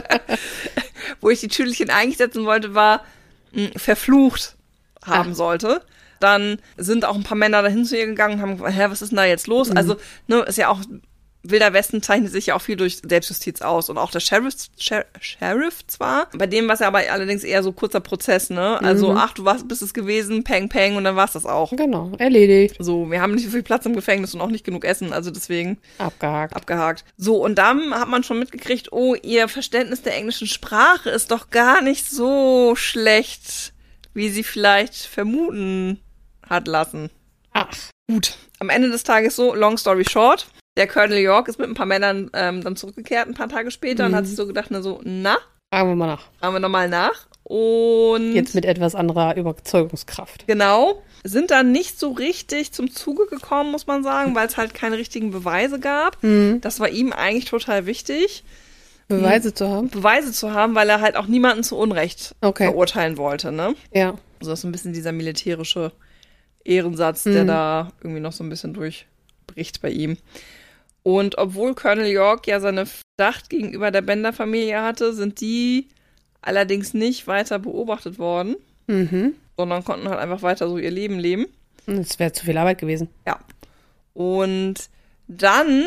Wo ich die Tüdelchen eigentlich setzen wollte, war verflucht haben sollte. Dann sind auch ein paar Männer dahin zu ihr gegangen und haben gefragt, was ist denn da jetzt los? Also, ne, ist ja auch, Wilder Westen zeichnet sich ja auch viel durch Selbstjustiz aus. Und auch der Sheriff zwar, bei dem war es ja aber allerdings eher so kurzer Prozess, ne? Also, du bist es gewesen, peng, peng, und dann war's das auch. Genau, erledigt. So, wir haben nicht so viel Platz im Gefängnis und auch nicht genug Essen, also deswegen abgehakt. So, und dann hat man schon mitgekriegt, oh, ihr Verständnis der englischen Sprache ist doch gar nicht so schlecht, wie sie vielleicht vermuten hat lassen. Ach. Gut. Am Ende des Tages so, long story short, der Colonel York ist mit ein paar Männern dann zurückgekehrt, ein paar Tage später, und hat sich so gedacht, fragen wir mal nach. Fragen wir nochmal nach. Und jetzt mit etwas anderer Überzeugungskraft. Genau. Sind dann nicht so richtig zum Zuge gekommen, muss man sagen, weil es halt keine richtigen Beweise gab. Das war ihm eigentlich total wichtig. Beweise zu haben, weil er halt auch niemanden zu Unrecht verurteilen wollte, ne? Ja. Also das ist so ein bisschen dieser militärische Ehrensatz, der da irgendwie noch so ein bisschen durchbricht bei ihm. Und obwohl Colonel York ja seine Verdacht gegenüber der Bender-Familie hatte, sind die allerdings nicht weiter beobachtet worden, sondern konnten halt einfach weiter so ihr Leben leben. Das wäre zu viel Arbeit gewesen. Ja. Und dann,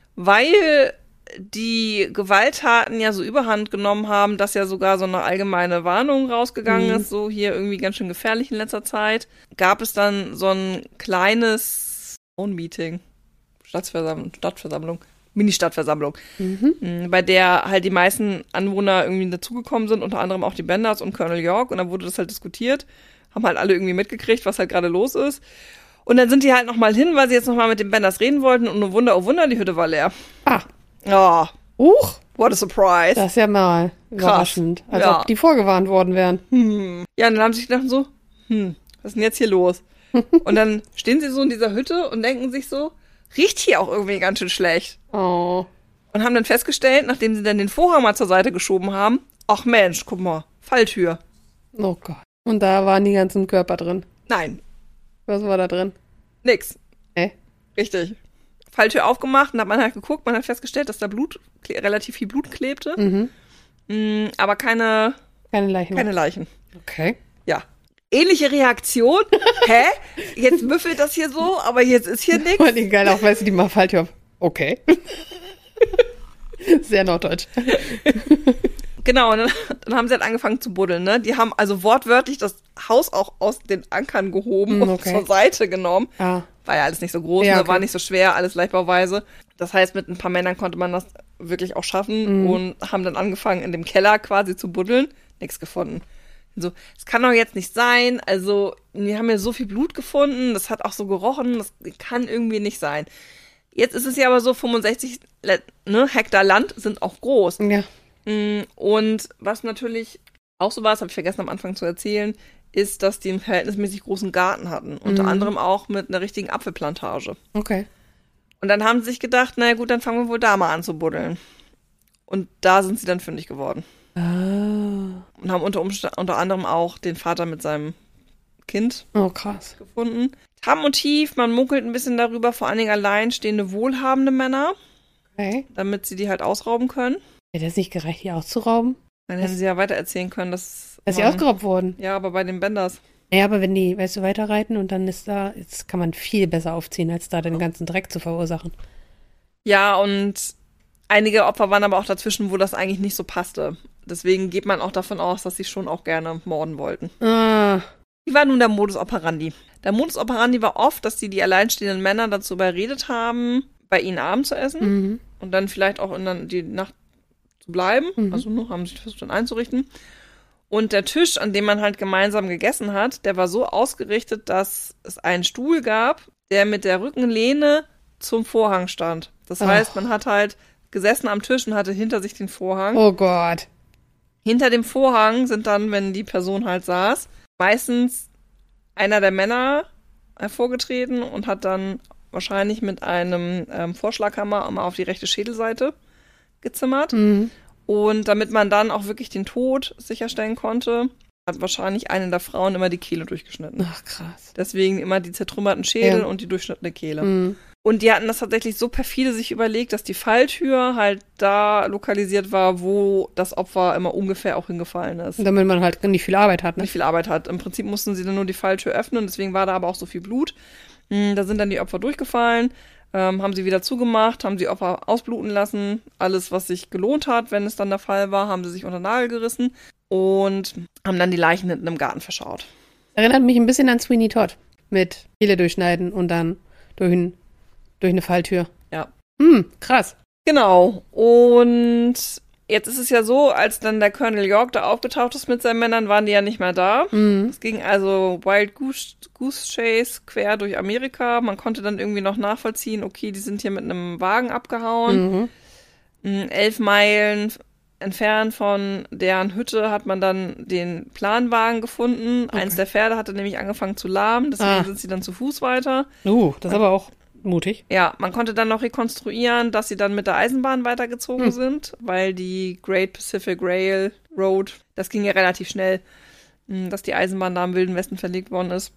weil die Gewalttaten ja so überhand genommen haben, dass ja sogar so eine allgemeine Warnung rausgegangen ist, so hier irgendwie ganz schön gefährlich in letzter Zeit, gab es dann so ein kleines Meeting, Stadtversammlung, Mini-Stadtversammlung, bei der halt die meisten Anwohner irgendwie dazugekommen sind, unter anderem auch die Benders und Colonel York, und dann wurde das halt diskutiert, haben halt alle irgendwie mitgekriegt, was halt gerade los ist. Und dann sind die halt nochmal hin, weil sie jetzt nochmal mit den Benders reden wollten, und oh Wunder, die Hütte war leer. Oh. What a surprise. Das ist ja mal überraschend. Als ob die vorgewarnt worden wären. Ja, und dann haben sie sich gedacht so, was ist denn jetzt hier los? Und dann stehen sie so in dieser Hütte und denken sich so, riecht hier auch irgendwie ganz schön schlecht. Oh. Und haben dann festgestellt, nachdem sie dann den Vorhang mal zur Seite geschoben haben, ach Mensch, guck mal, Falltür. Oh Gott. Und da waren die ganzen Körper drin. Nein. Was war da drin? Nix. Richtig. Falltür aufgemacht und hat man halt geguckt, man hat festgestellt, dass da relativ viel Blut klebte. Aber keine Leichen. Keine Leichen. Okay. Ja. Ähnliche Reaktion. Hä? Jetzt müffelt das hier so, aber jetzt ist hier nichts. Und egal, auch weißt du, die mal Falltür auf. Okay. Sehr norddeutsch. Genau, und dann haben sie halt angefangen zu buddeln, ne? Die haben also wortwörtlich das Haus auch aus den Ankern gehoben und zur Seite genommen. War ja alles nicht so groß, war nicht so schwer, alles Leichtbauweise. Das heißt, mit ein paar Männern konnte man das wirklich auch schaffen und haben dann angefangen, in dem Keller quasi zu buddeln. Nichts gefunden. So, es kann doch jetzt nicht sein, also wir haben ja so viel Blut gefunden, das hat auch so gerochen, das kann irgendwie nicht sein. Jetzt ist es ja aber so, 65 Hektar Land sind auch groß. Ja. Und was natürlich auch so war, das habe ich vergessen am Anfang zu erzählen, ist, dass die einen verhältnismäßig großen Garten hatten. Unter anderem auch mit einer richtigen Apfelplantage. Okay. Und dann haben sie sich gedacht, naja gut, dann fangen wir wohl da mal an zu buddeln. Und da sind sie dann fündig geworden. Und haben unter anderem auch den Vater mit seinem Kind gefunden. Motiv, man munkelt ein bisschen darüber, vor allen Dingen alleinstehende, wohlhabende Männer. Okay. Damit sie die halt ausrauben können. Hätte es nicht gereicht, die auszurauben? Dann hätten sie ja weiter erzählen können, dass sie ausgeraubt wurden. Ja, aber bei den Benders. Ja, aber wenn die, weißt du, weiterreiten und dann ist da, jetzt kann man viel besser aufziehen, als da den ganzen Dreck zu verursachen. Ja, und einige Opfer waren aber auch dazwischen, wo das eigentlich nicht so passte. Deswegen geht man auch davon aus, dass sie schon auch gerne morden wollten. Wie war nun der Modus operandi? Der Modus operandi war oft, dass die alleinstehenden Männer dazu überredet haben, bei ihnen Abend zu essen. und dann vielleicht auch die Nacht zu bleiben. Also haben sich versucht dann einzurichten. Und der Tisch, an dem man halt gemeinsam gegessen hat, der war so ausgerichtet, dass es einen Stuhl gab, der mit der Rückenlehne zum Vorhang stand. Das heißt, man hat halt gesessen am Tisch und hatte hinter sich den Vorhang. Oh Gott. Hinter dem Vorhang sind dann, wenn die Person halt saß, meistens einer der Männer hervorgetreten und hat dann wahrscheinlich mit einem Vorschlaghammer mal auf die rechte Schädelseite gezimmert. Und damit man dann auch wirklich den Tod sicherstellen konnte, hat wahrscheinlich eine der Frauen immer die Kehle durchgeschnitten. Ach, krass. Deswegen immer die zertrümmerten Schädel und die durchschnittene Kehle. Und die hatten das tatsächlich so perfide sich überlegt, dass die Falltür halt da lokalisiert war, wo das Opfer immer ungefähr auch hingefallen ist. Damit man halt nicht viel Arbeit hat, ne? Nicht viel Arbeit hat. Im Prinzip mussten sie dann nur die Falltür öffnen, deswegen war da aber auch so viel Blut. Da sind dann die Opfer durchgefallen, haben sie wieder zugemacht, haben die Opfer ausbluten lassen. Alles, was sich gelohnt hat, wenn es dann der Fall war, haben sie sich unter den Nagel gerissen und haben dann die Leichen hinten im Garten verscharrt. Erinnert mich ein bisschen an Sweeney Todd. Mit Kehle durchschneiden und dann durch eine Falltür. Ja. Krass. Genau. Und jetzt ist es ja so, als dann der Colonel York da aufgetaucht ist mit seinen Männern, waren die ja nicht mehr da. Es ging also Wild Goose Chase quer durch Amerika. Man konnte dann irgendwie noch nachvollziehen, okay, die sind hier mit einem Wagen abgehauen. 11 Meilen entfernt von deren Hütte hat man dann den Planwagen gefunden. Okay. Eins der Pferde hatte nämlich angefangen zu lahmen, deswegen sind sie dann zu Fuß weiter. Das ist aber auch mutig. Ja, man konnte dann noch rekonstruieren, dass sie dann mit der Eisenbahn weitergezogen sind, weil die Great Pacific Railroad, das ging ja relativ schnell, dass die Eisenbahn da im Wilden Westen verlegt worden ist.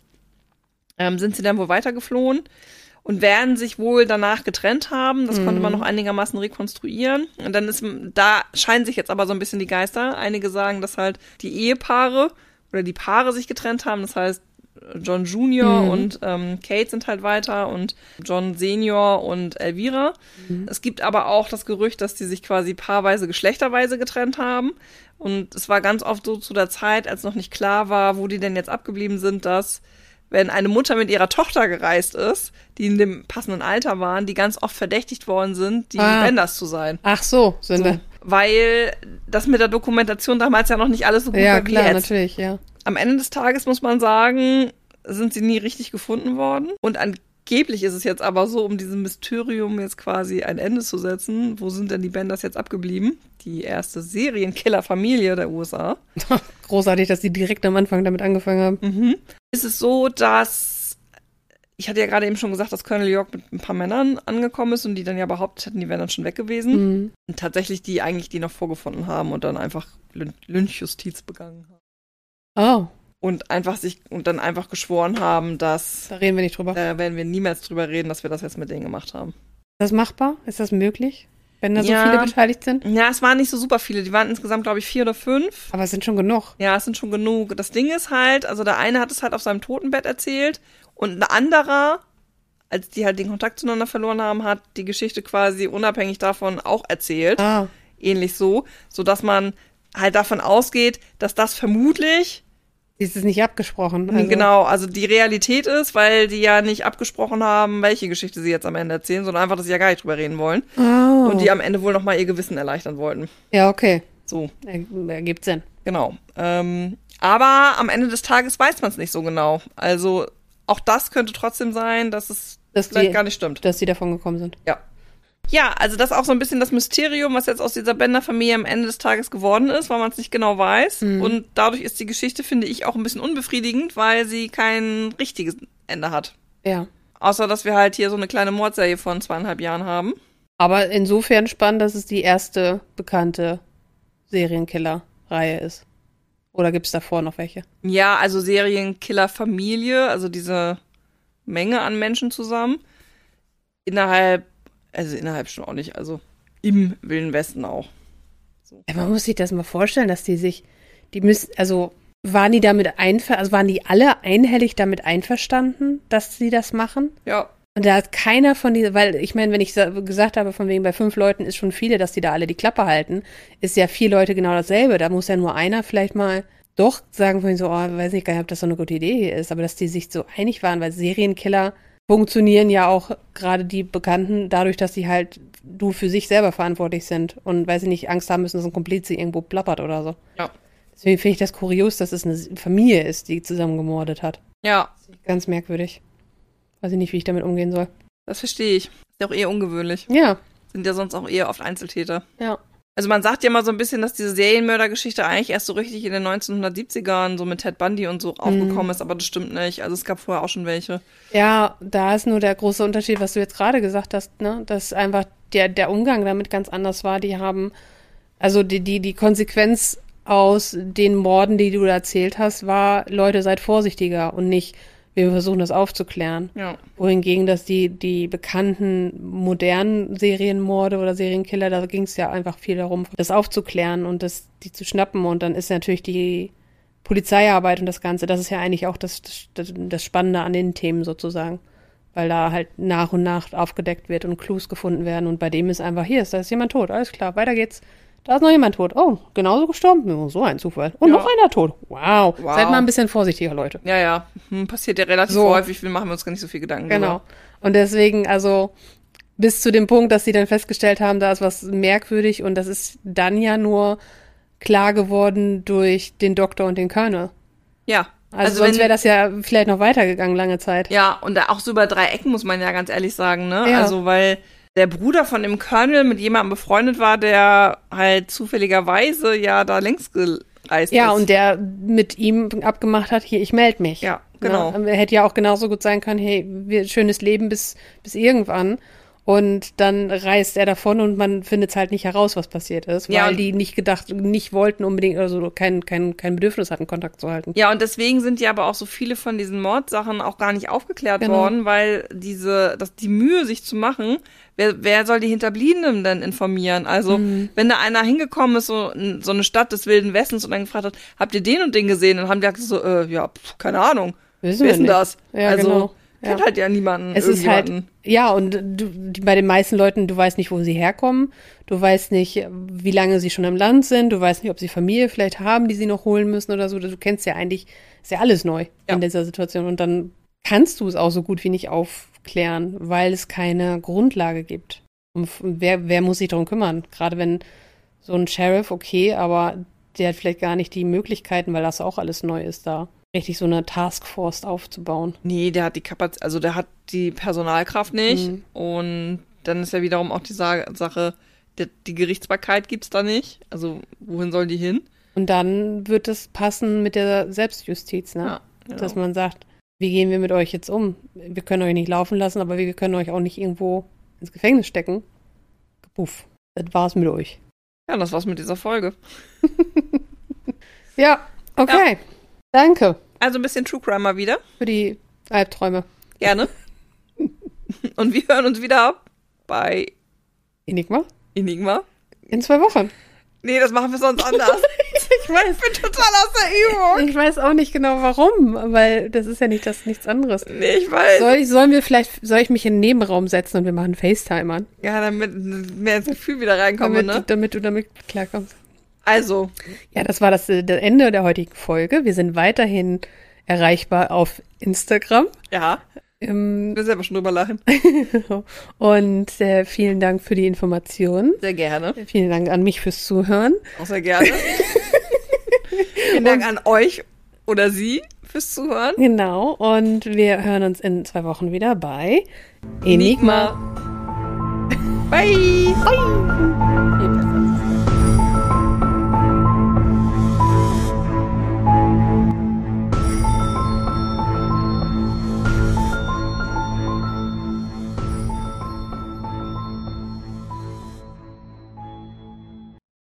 Sind sie dann wohl weitergeflohen und werden sich wohl danach getrennt haben. Das konnte man noch einigermaßen rekonstruieren. Und dann da scheinen sich jetzt aber so ein bisschen die Geister. Einige sagen, dass halt die Ehepaare oder die Paare sich getrennt haben. Das heißt, John Junior und Kate sind halt weiter und John Senior und Elvira. Es gibt aber auch das Gerücht, dass die sich quasi paarweise, geschlechterweise getrennt haben. Und es war ganz oft so zu der Zeit, als noch nicht klar war, wo die denn jetzt abgeblieben sind, dass wenn eine Mutter mit ihrer Tochter gereist ist, die in dem passenden Alter waren, die ganz oft verdächtigt worden sind, die Benders zu sein. Ach so, sind weil das mit der Dokumentation damals ja noch nicht alles so gut war wie jetzt. Ja, klar, natürlich, ja. Am Ende des Tages muss man sagen, sind sie nie richtig gefunden worden. Und angeblich ist es jetzt aber so, um diesem Mysterium jetzt quasi ein Ende zu setzen, wo sind denn die Benders jetzt abgeblieben? Die erste Serienkiller-Familie der USA. Großartig, dass die direkt am Anfang damit angefangen haben. Ist es so, dass, ich hatte ja gerade eben schon gesagt, dass Colonel York mit ein paar Männern angekommen ist und die dann ja behauptet hätten, die wären dann schon weg gewesen. Und tatsächlich die noch vorgefunden haben und dann einfach Lynchjustiz begangen haben. Oh. Und dann einfach geschworen haben, dass. Da reden wir nicht drüber. Da werden wir niemals drüber reden, dass wir das jetzt mit denen gemacht haben. Ist das machbar? Ist das möglich? Wenn da so viele beteiligt sind? Ja, es waren nicht so super viele. Die waren insgesamt, glaube ich, 4 oder 5. Aber es sind schon genug. Ja, es sind schon genug. Das Ding ist halt, also der eine hat es halt auf seinem Totenbett erzählt und ein anderer, als die halt den Kontakt zueinander verloren haben, hat die Geschichte quasi unabhängig davon auch erzählt. Ähnlich so, sodass man halt davon ausgeht, dass das vermutlich ist es nicht abgesprochen. Also. Genau, also die Realität ist, weil die ja nicht abgesprochen haben, welche Geschichte sie jetzt am Ende erzählen, sondern einfach, dass sie ja gar nicht drüber reden wollen. Und die am Ende wohl nochmal ihr Gewissen erleichtern wollten. Ja, okay. So. Ergibt Sinn. Genau. Aber am Ende des Tages weiß man es nicht so genau. Also auch das könnte trotzdem sein, dass es vielleicht gar nicht stimmt. Dass die davon gekommen sind. Ja. Ja, also das ist auch so ein bisschen das Mysterium, was jetzt aus dieser Bender-Familie am Ende des Tages geworden ist, weil man es nicht genau weiß. Und dadurch ist die Geschichte, finde ich, auch ein bisschen unbefriedigend, weil sie kein richtiges Ende hat. Ja. Außer, dass wir halt hier so eine kleine Mordserie von 2,5 Jahren haben. Aber insofern spannend, dass es die erste bekannte Serienkiller-Reihe ist. Oder gibt es davor noch welche? Ja, also Serienkiller-Familie, also diese Menge an Menschen zusammen. Innerhalb schon auch nicht, also im Wilden Westen auch. So. Ja, man muss sich das mal vorstellen, dass waren die alle einhellig damit einverstanden, dass sie das machen? Ja. Und da hat keiner von diesen, weil ich meine, wenn ich gesagt habe, von wegen bei 5 Leuten ist schon viele, dass die da alle die Klappe halten, ist ja 4 Leute genau dasselbe. Da muss ja nur einer vielleicht mal doch sagen, von so, weiß nicht gar nicht, ob das so eine gute Idee ist, aber dass die sich so einig waren, weil Serienkiller funktionieren ja auch gerade die Bekannten dadurch, dass sie halt du für sich selber verantwortlich sind und, weiß ich nicht, Angst haben müssen, dass ein Komplize irgendwo plappert oder so. Ja. Deswegen finde ich das kurios, dass es eine Familie ist, die zusammen gemordet hat. Ja. Ganz merkwürdig. Weiß ich nicht, wie ich damit umgehen soll. Das verstehe ich. Ist ja auch eher ungewöhnlich. Ja. Sind ja sonst auch eher oft Einzeltäter. Ja. Also man sagt ja mal so ein bisschen, dass diese Serienmördergeschichte eigentlich erst so richtig in den 1970ern so mit Ted Bundy und so aufgekommen ist, aber das stimmt nicht. Also es gab vorher auch schon welche. Ja, da ist nur der große Unterschied, was du jetzt gerade gesagt hast, ne? Dass einfach der Umgang damit ganz anders war. Die haben, also die Konsequenz aus den Morden, die du da erzählt hast, war, Leute, seid vorsichtiger und nicht, wir versuchen das aufzuklären. Ja. Wohingegen, dass die bekannten modernen Serienmorde oder Serienkiller, da ging es ja einfach viel darum, das aufzuklären und die zu schnappen. Und dann ist natürlich die Polizeiarbeit und das Ganze, das ist ja eigentlich auch das Spannende an den Themen sozusagen. Weil da halt nach und nach aufgedeckt wird und Clues gefunden werden. Und bei dem ist einfach, da ist jemand tot, alles klar, weiter geht's. Da ist noch jemand tot. Oh, genauso gestorben. Oh, so ein Zufall. Und noch einer tot. Wow. Seid mal ein bisschen vorsichtiger, Leute. Ja. Passiert ja relativ häufig. Wir machen uns gar nicht so viel Gedanken Genau. Darüber. Und deswegen, also bis zu dem Punkt, dass sie dann festgestellt haben, da ist was merkwürdig. Und das ist dann ja nur klar geworden durch den Doktor und den Colonel. Ja. Also sonst wäre das ja vielleicht noch weitergegangen lange Zeit. Ja, und da auch so über 3 Ecken, muss man ja ganz ehrlich sagen, ne? Ja. Also, weil der Bruder von dem Colonel mit jemandem befreundet war, der halt zufälligerweise ja da längst gereist ist. Ja, und der mit ihm abgemacht hat, hier, ich melde mich. Ja, genau. Ne? Hätte ja auch genauso gut sein können, hey, schönes Leben bis irgendwann. Und dann reist er davon und man findet es halt nicht heraus, was passiert ist, weil die nicht wollten unbedingt, also kein Bedürfnis hatten, Kontakt zu halten. Ja, und deswegen sind ja aber auch so viele von diesen Mordsachen auch gar nicht aufgeklärt worden, weil die Mühe, sich zu machen, wer soll die Hinterbliebenen denn informieren? Also, wenn da einer hingekommen ist, so eine Stadt des Wilden Westens und dann gefragt hat, habt ihr den und den gesehen? Und haben die gesagt so, keine Ahnung. Wissen wer ist denn das? Ja, also, genau. kennt halt ja niemanden. Es ist halt, und bei den meisten Leuten, du weißt nicht, wo sie herkommen, du weißt nicht, wie lange sie schon im Land sind, du weißt nicht, ob sie Familie vielleicht haben, die sie noch holen müssen oder so, du kennst ja eigentlich, ist ja alles neu in dieser Situation und dann kannst du es auch so gut wie nicht aufklären, weil es keine Grundlage gibt. Und wer muss sich darum kümmern? Gerade wenn so ein Sheriff, okay, aber der hat vielleicht gar nicht die Möglichkeiten, weil das auch alles neu ist da. Richtig so eine Taskforce aufzubauen. Nee, der hat die Kapazität, also der hat die Personalkraft nicht. Und dann ist ja wiederum auch die Sache, die Gerichtsbarkeit gibt's da nicht. Also wohin soll die hin? Und dann wird es passen mit der Selbstjustiz, ne? Ja, genau. Dass man sagt, wie gehen wir mit euch jetzt um? Wir können euch nicht laufen lassen, aber wir können euch auch nicht irgendwo ins Gefängnis stecken. Puff, das war's mit euch. Ja, das war's mit dieser Folge. Ja, okay. Ja. Danke. Also ein bisschen True Crime mal wieder. Für die Albträume. Gerne. Und wir hören uns wieder bei Enigma. In 2 Wochen. Nee, das machen wir sonst anders. Ich weiß. Ich bin total aus der Übung. Ich weiß auch nicht genau warum, weil das ist ja nichts anderes. Nee, ich weiß. Soll ich mich in den Nebenraum setzen und wir machen FaceTime an? Ja, damit mehr ins Gefühl wieder reinkommen, ne? Damit du damit klarkommst. Also. Ja, das war das Ende der heutigen Folge. Wir sind weiterhin erreichbar auf Instagram. Ja. Ich will selber schon drüber lachen. Und vielen Dank für die Informationen. Sehr gerne. Vielen Dank an mich fürs Zuhören. Auch sehr gerne. Vielen Dank an euch oder Sie fürs Zuhören. Genau. Und wir hören uns in 2 Wochen wieder bei Enigma. Bye. Bye.